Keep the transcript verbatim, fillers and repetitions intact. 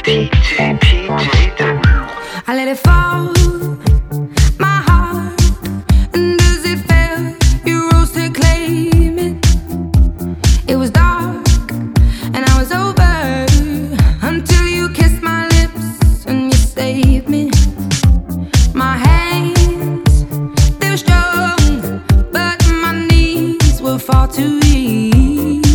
D J P J W. I let it fall, my heart, and as it fell, you rose to claim it. It was dark, and I was over, until you kissed my lips, and you saved me. My hands, they were strong, but my knees were far too weak.